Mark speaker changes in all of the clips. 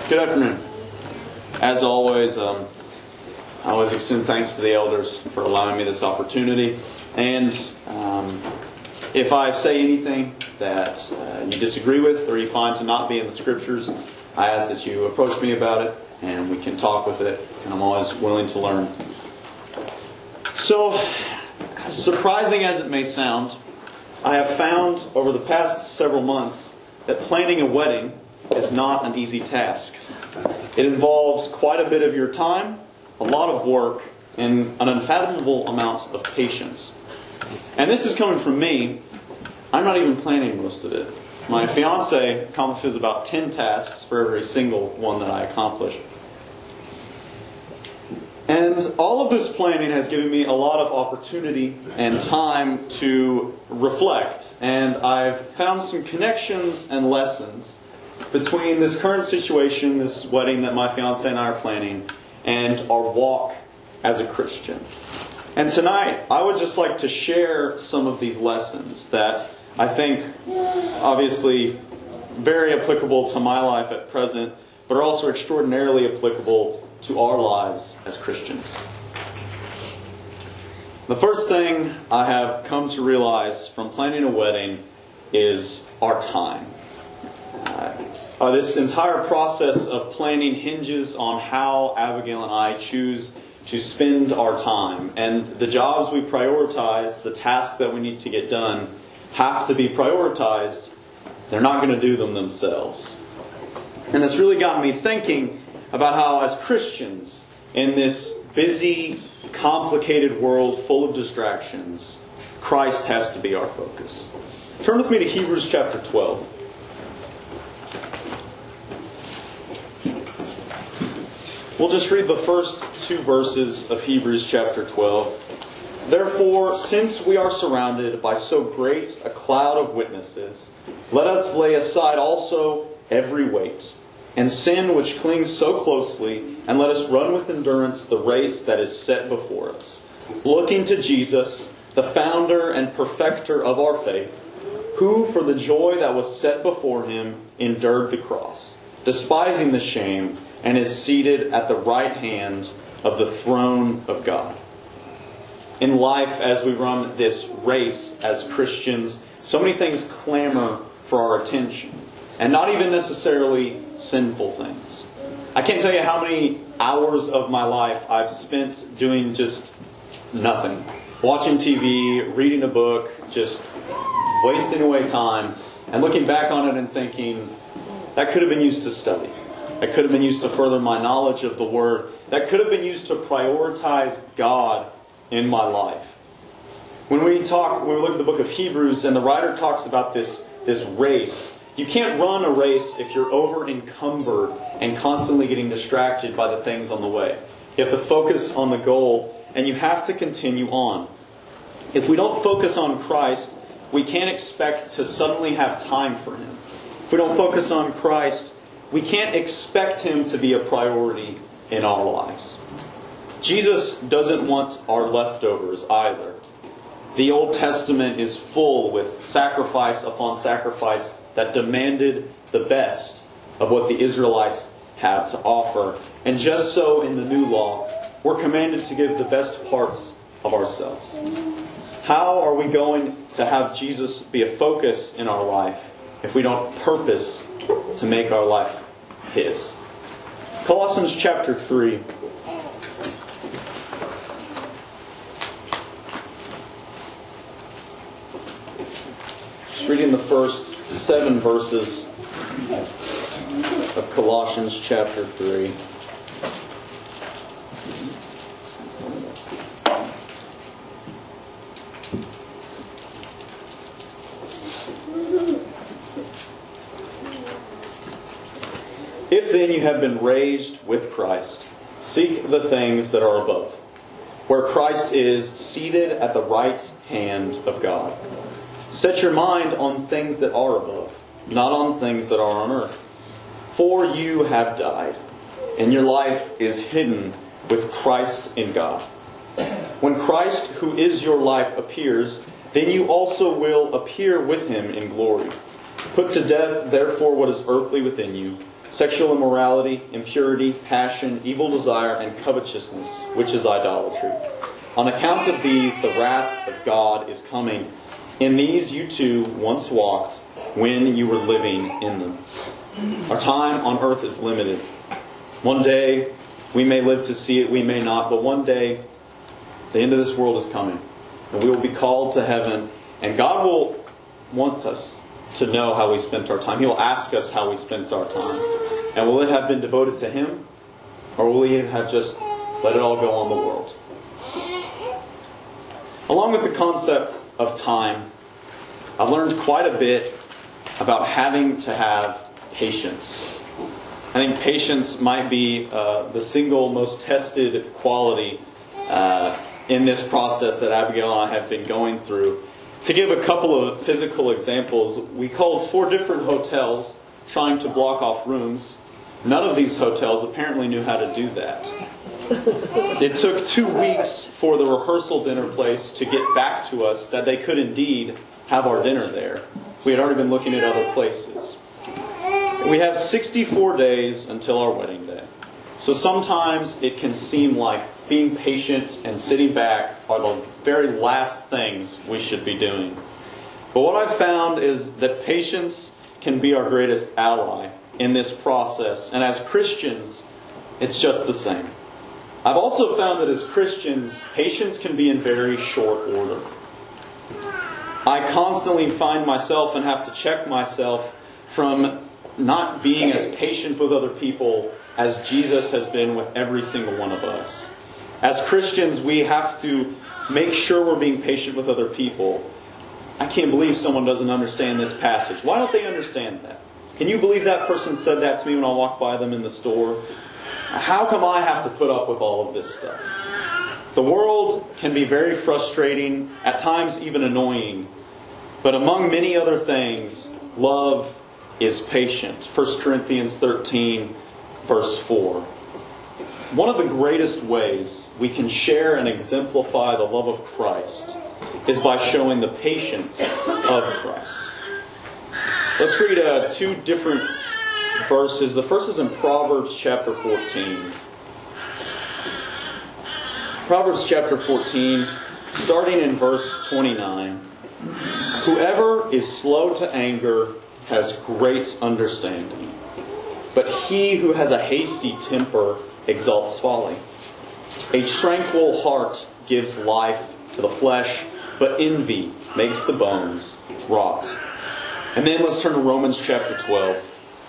Speaker 1: Good afternoon. As always, I always extend thanks to the elders for allowing me this opportunity. And if I say anything that you disagree with or you find to not be in the Scriptures, I ask that you approach me about it and we can talk with it. And I'm always willing to learn. So, as surprising as it may sound, I have found over the past several months that planning a wedding is not an easy task. It involves quite a bit of your time, a lot of work, and an unfathomable amount of patience. And this is coming from me. I'm not even planning most of it. My fiance accomplishes about 10 tasks for every single one that I accomplish. And all of this planning has given me a lot of opportunity and time to reflect. And I've found some connections and lessons between this current situation, this wedding that my fiance and I are planning, and our walk as a Christian. And tonight, I would just like to share some of these lessons that I think, obviously, very applicable to my life at present, but are also extraordinarily applicable to our lives as Christians. The first thing I have come to realize from planning a wedding is our time. This entire process of planning hinges on how Abigail and I choose to spend our time. And the jobs we prioritize, the tasks that we need to get done, have to be prioritized. They're not going to do them themselves. And it's really gotten me thinking about how, as Christians, in this busy, complicated world full of distractions, Christ has to be our focus. Turn with me to Hebrews chapter 12. We'll just read the first 2 verses of Hebrews chapter 12. Therefore, since we are surrounded by so great a cloud of witnesses, let us lay aside also every weight, and sin which clings so closely, and let us run with endurance the race that is set before us, looking to Jesus, the founder and perfecter of our faith, who for the joy that was set before him endured the cross, despising the shame, and is seated at the right hand of the throne of God. In life, as we run this race as Christians, so many things clamor for our attention. And not even necessarily sinful things. I can't tell you how many hours of my life I've spent doing just nothing. Watching TV, reading a book, just wasting away time, and looking back on it and thinking, that could have been used to study. That could have been used to further my knowledge of the Word. That could have been used to prioritize God in my life. When we look at the book of Hebrews, and the writer talks about this race, you can't run a race if you're over encumbered and constantly getting distracted by the things on the way. You have to focus on the goal, and you have to continue on. If we don't focus on Christ, we can't expect to suddenly have time for Him. If we don't focus on Christ, we can't expect Him to be a priority in our lives. Jesus doesn't want our leftovers either. The Old Testament is full with sacrifice upon sacrifice that demanded the best of what the Israelites have to offer. And just so in the New Law, we're commanded to give the best parts of ourselves. How are we going to have Jesus be a focus in our life if we don't purpose to make our life His? Colossians chapter 3. Just reading the first 7 verses of Colossians chapter 3. If then you have been raised with Christ, seek the things that are above, where Christ is seated at the right hand of God. Set your mind on things that are above, not on things that are on earth. For you have died, and your life is hidden with Christ in God. When Christ, who is your life, appears, then you also will appear with Him in glory. Put to death, therefore, what is earthly within you: sexual immorality, impurity, passion, evil desire, and covetousness, which is idolatry. On account of these, the wrath of God is coming. In these you too once walked when you were living in them. Our time on earth is limited. One day we may live to see it, we may not, but one day the end of this world is coming. And we will be called to heaven, and God will want us to know how we spent our time. He will ask us how we spent our time. And will it have been devoted to Him, or will we have just let it all go on the world? Along with the concept of time, I've learned quite a bit about having to have patience. I think patience might be the single most tested quality in this process that Abigail and I have been going through. To give a couple of physical examples, we called 4 different hotels trying to block off rooms. None of these hotels apparently knew how to do that. It took 2 weeks for the rehearsal dinner place to get back to us that they could indeed have our dinner there. We had already been looking at other places. We have 64 days until our wedding day. So sometimes it can seem like being patient and sitting back are the very last things we should be doing. But what I've found is that patience can be our greatest ally in this process. And as Christians, it's just the same. I've also found that as Christians, patience can be in very short order. I constantly find myself and have to check myself from not being as patient with other people as Jesus has been with every single one of us. As Christians, we have to make sure we're being patient with other people. I can't believe someone doesn't understand this passage. Why don't they understand that? Can you believe that person said that to me when I walked by them in the store? How come I have to put up with all of this stuff? The world can be very frustrating, at times even annoying. But among many other things, love is patient. 1 Corinthians 13, verse 4. One of the greatest ways we can share and exemplify the love of Christ is by showing the patience of Christ. Let's read 2 different verses. The first is in Proverbs chapter 14. Proverbs chapter 14, starting in verse 29. Whoever is slow to anger has great understanding, but he who has a hasty temper exalts folly. A tranquil heart gives life to the flesh, but envy makes the bones rot. And then let's turn to Romans chapter 12.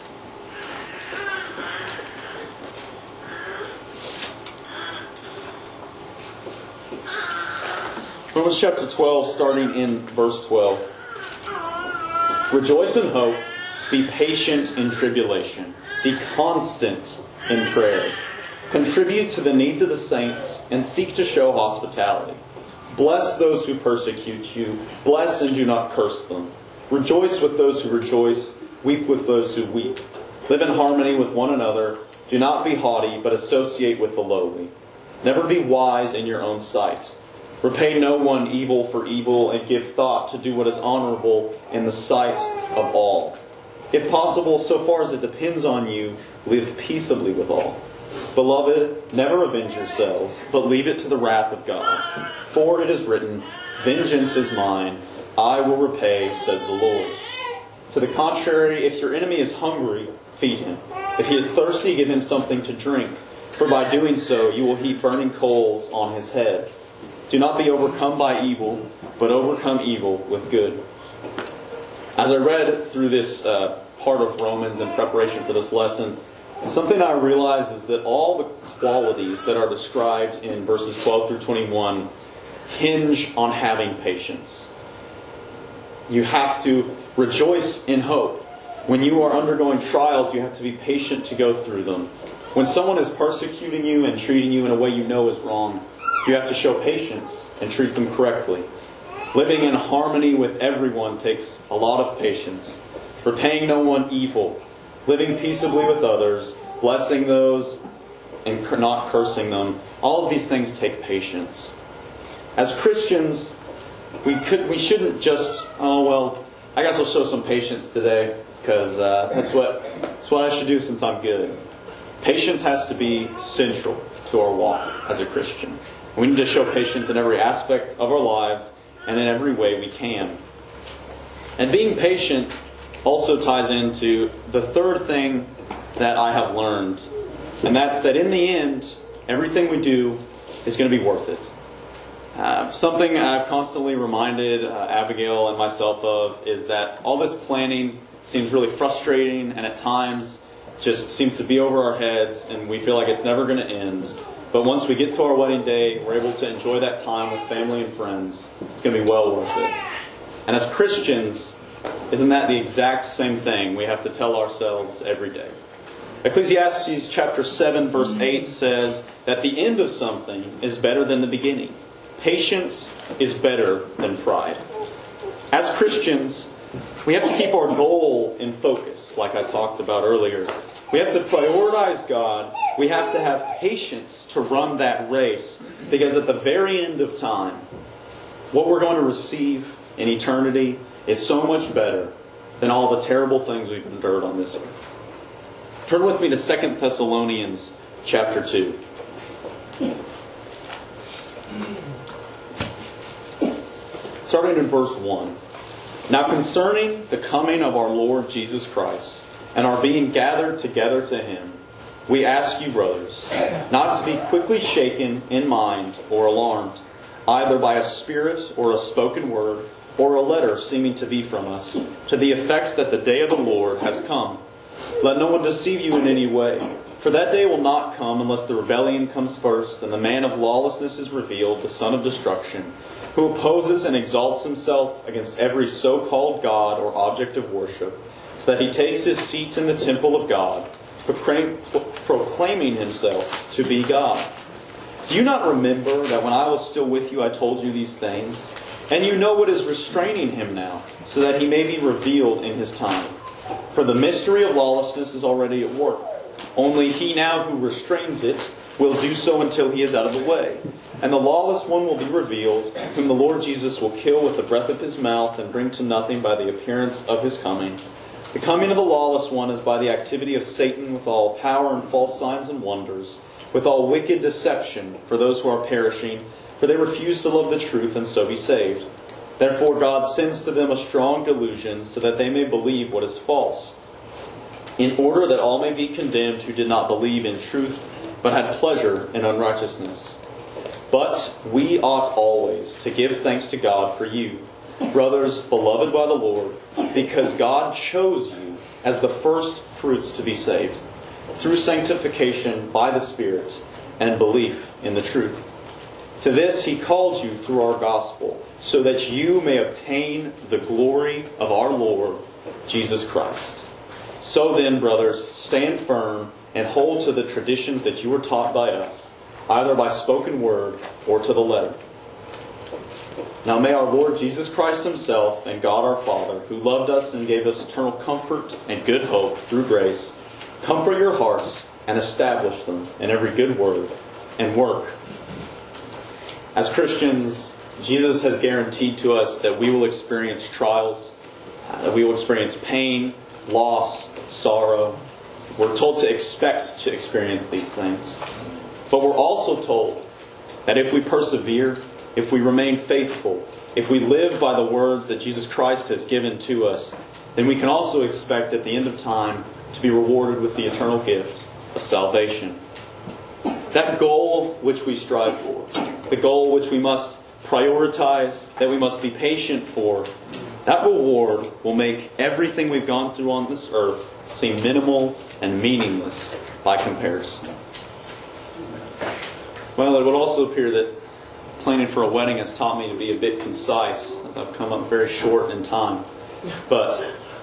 Speaker 1: Romans chapter 12, starting in verse 12. Rejoice in hope, be patient in tribulation, be constant in prayer. Contribute to the needs of the saints, and seek to show hospitality. Bless those who persecute you, bless and do not curse them. Rejoice with those who rejoice, weep with those who weep. Live in harmony with one another. Do not be haughty, but associate with the lowly. Never be wise in your own sight. Repay no one evil for evil, and give thought to do what is honorable in the sight of all. If possible, so far as it depends on you, live peaceably with all. Beloved, never avenge yourselves, but leave it to the wrath of God. For it is written, vengeance is mine, I will repay, says the Lord. To the contrary, if your enemy is hungry, feed him. If he is thirsty, give him something to drink. For by doing so, you will heap burning coals on his head. Do not be overcome by evil, but overcome evil with good. As I read through this part of Romans in preparation for this lesson, something I realized is that all the qualities that are described in verses 12 through 21 hinge on having patience. You have to rejoice in hope. When you are undergoing trials, you have to be patient to go through them. When someone is persecuting you and treating you in a way you know is wrong, you have to show patience and treat them correctly. Living in harmony with everyone takes a lot of patience. Repaying no one evil. Living peaceably with others. Blessing those and not cursing them. All of these things take patience. As Christians, we shouldn't just, I guess I'll show some patience today. because that's what I should do since I'm good. Patience has to be central to our walk as a Christian. We need to show patience in every aspect of our lives and in every way we can. And being patient also ties into the third thing that I have learned, and that's that in the end, everything we do is going to be worth it. Something I've constantly reminded Abigail and myself of is that all this planning seems really frustrating and at times just seems to be over our heads and we feel like it's never going to end. But once we get to our wedding day, we're able to enjoy that time with family and friends. It's going to be well worth it. And as Christians, isn't that the exact same thing we have to tell ourselves every day? Ecclesiastes chapter 7 verse 8 says that the end of something is better than the beginning. Patience is better than pride. As Christians, we have to keep our goal in focus, like I talked about earlier. We have to prioritize God. We have to have patience to run that race, because at the very end of time, what we're going to receive in eternity is so much better than all the terrible things we've endured on this earth. Turn with me to 2 Thessalonians chapter 2. Starting in verse 1. Now concerning the coming of our Lord Jesus Christ, and our being gathered together to Him, we ask you, brothers, not to be quickly shaken in mind or alarmed, either by a spirit or a spoken word, or a letter seeming to be from us, to the effect that the day of the Lord has come. Let no one deceive you in any way, for that day will not come unless the rebellion comes first, and the man of lawlessness is revealed, the son of destruction, who opposes and exalts himself against every so-called God or object of worship, so that he takes his seat in the temple of God, proclaiming himself to be God. Do you not remember that when I was still with you I told you these things? And you know what is restraining him now, so that he may be revealed in his time. For the mystery of lawlessness is already at work. Only he now who restrains it will do so until he is out of the way. And the lawless one will be revealed, whom the Lord Jesus will kill with the breath of his mouth and bring to nothing by the appearance of his coming. The coming of the lawless one is by the activity of Satan with all power and false signs and wonders, with all wicked deception for those who are perishing, for they refuse to love the truth and so be saved. Therefore God sends to them a strong delusion, so that they may believe what is false, in order that all may be condemned who did not believe in truth, but had pleasure in unrighteousness. But we ought always to give thanks to God for you, brothers beloved by the Lord, because God chose you as the first fruits to be saved, through sanctification by the Spirit and belief in the truth. To this He called you through our gospel, so that you may obtain the glory of our Lord Jesus Christ. So then, brothers, stand firm and hold to the traditions that you were taught by us, either by spoken word or to the letter. Now may our Lord Jesus Christ Himself and God our Father, who loved us and gave us eternal comfort and good hope through grace, comfort your hearts and establish them in every good word and work. As Christians, Jesus has guaranteed to us that we will experience trials, that we will experience pain, loss, sorrow. We're told to expect to experience these things. But we're also told that if we persevere, if we remain faithful, if we live by the words that Jesus Christ has given to us, then we can also expect at the end of time to be rewarded with the eternal gift of salvation. That goal which we strive for, the goal which we must prioritize, that we must be patient for, that reward will make everything we've gone through on this earth seem minimal and meaningless by comparison. Well, it would also appear that planning for a wedding has taught me to be a bit concise, as I've come up very short in time. But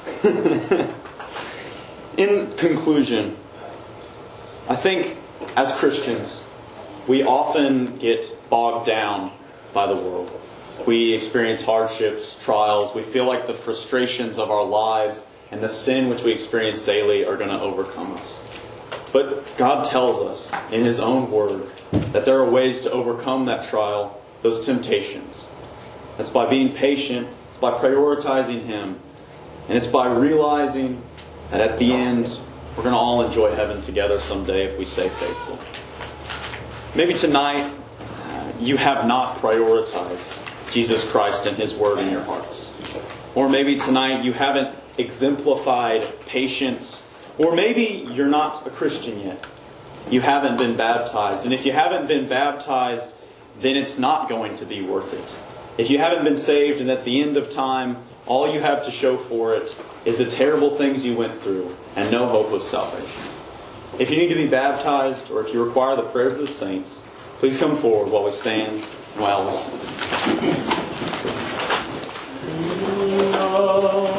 Speaker 1: in conclusion, I think as Christians, we often get bogged down by the world. We experience hardships, trials. We feel like the frustrations of our lives and the sin which we experience daily are going to overcome us. But God tells us in His own Word that there are ways to overcome that trial, those temptations. That's by being patient. It's by prioritizing Him. And it's by realizing that at the end, we're going to all enjoy heaven together someday if we stay faithful. Maybe tonight, you have not prioritized Jesus Christ and His Word in your hearts. Or maybe tonight you haven't exemplified patience. Or maybe you're not a Christian yet. You haven't been baptized. And if you haven't been baptized, then it's not going to be worth it. If you haven't been saved and at the end of time, all you have to show for it is the terrible things you went through and no hope of salvation. If you need to be baptized or if you require the prayers of the saints, please come forward while we stand and while we sing.